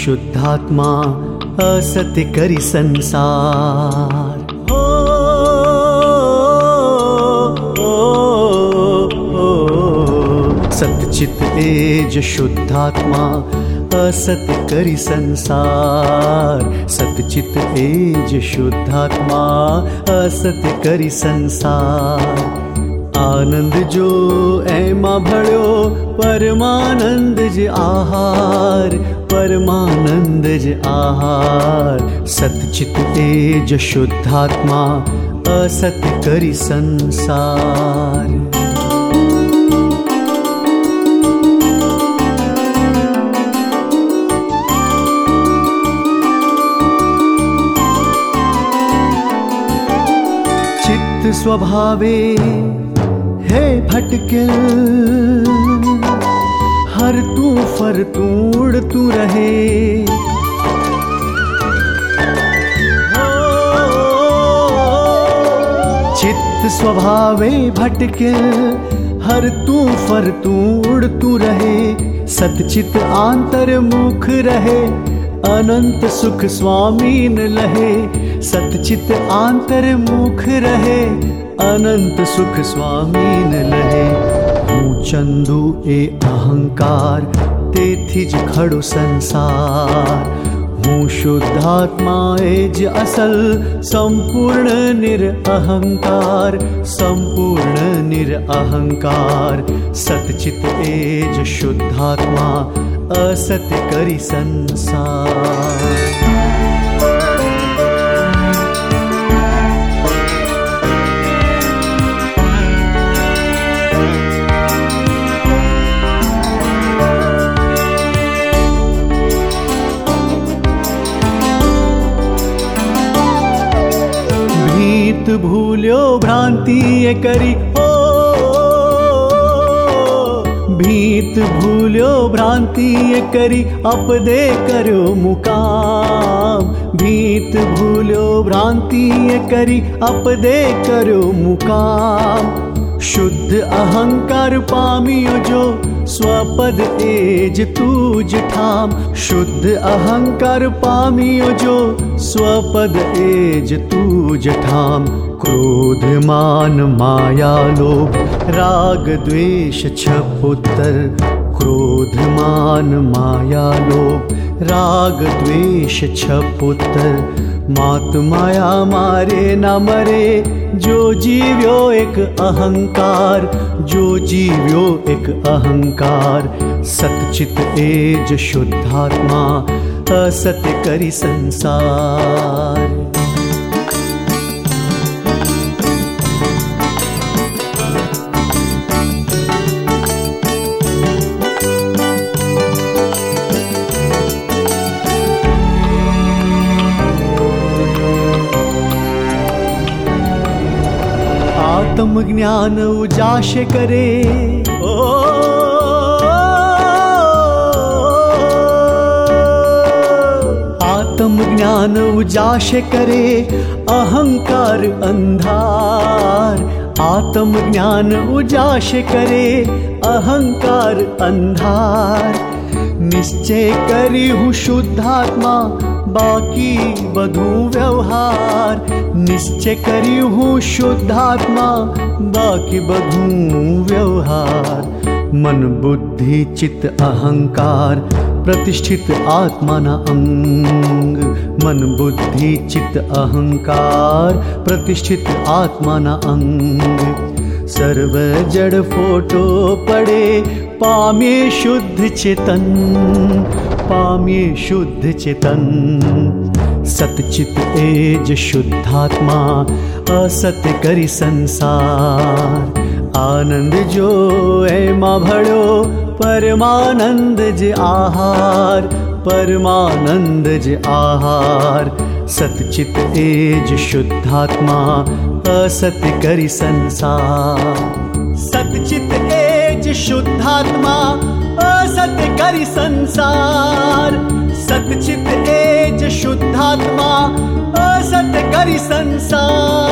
शुद्धात्मा असत्य करी संसार। सतचित एज शुद्धात्मा असत्य करी संसार। सतचित एज शुद्धात्मा असत्य करी संसार। आनंद जो ऐमा भळ्यो परमानंद ज आहार। परमानंद ज आहार। सतचित एज शुद्धात्मा असत्य करी संसार। चित्त स्वभावे है भटकिल, हर तू फर तू उड़तू रहे। चित्त स्वभावे भटकिल, हर तू फर तू उड़तू रहे। सतचित आंतरमुख रहे, अनंत सुख स्वामी न लहे। सतचित आंतरमुख रहे, अनंत सुख स्वामी न लहे। हूँ चंदू ए अहंकार, तेथी ज खड़ो संसार। हूँ शुद्धात्मा एज असल, संपूर्ण निरअहंकार। संपूर्ण निरअहंकार। सतचित एज शुद्धात्मा असत्य करी संसार। भीत भूल्यो भ्रांति ये करी, भीत भूल्यो भ्रांति ये करी, अपदे करो मुकाम। भीत भूल्यो भ्रांति ये करी, अपदे करो मुकाम। शुद्ध अहंकार पामियो जो, स्वपद एज तूज ठाम। शुद्ध अहंकार पामियो जो, स्वपद एज तूज ठाम। क्रोध मान माया लोभ, राग द्वेष छप उत्तर। क्रोध मान माया लोभ, राग द्वेष छप उत्तर। मात माया मारे न मरे, जो जीव्यो एक अहंकार। जो जीव्यो एक अहंकार। सतचित एज शुद्धात्मा असत्य करी संसार। आत्म ज्ञान उजाश करे, आत्म ज्ञान उजाश करे, अहंकार अंधार। आत्म ज्ञान उजाश करे, अहंकार अंधार। निश्चय करी हूँ शुद्धात्मा, बाकी बधू व्यवहार। निश्चय करी हूँ शुद्धात्मा, बाकी बधू व्यवहार। मन बुद्धि चित्त अहंकार, प्रतिष्ठित आत्मा न अंग। मन बुद्धि चित्त अहंकार, प्रतिष्ठित आत्मा न अंग। सर्व जड़ फोटो पड़े, पाम्ये शुद्ध चेतन। पाम्ये शुद्ध चेतन। सतचित एज शुद्धात्मा असत्य करी संसार। आनंद जो ऐमा भळ्यो परमानंद ज आहार। परमानंद ज आहार। सतचित एज शुद्धात्मा असत्य करी संसार। सतचित एज शुद्धात्मा असत्य करी संसार। सतचित एज शुद्धात्मा असत्य करी संसार।